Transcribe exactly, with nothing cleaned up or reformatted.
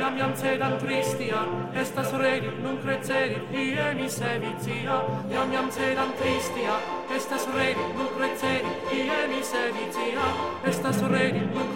iam iam cedam tristia, estas redi, nun crecedit, ie mi sevitia, iam iam cedam tristia, estas redi, nun crecedit, ie mi sevitia, estas redi, nun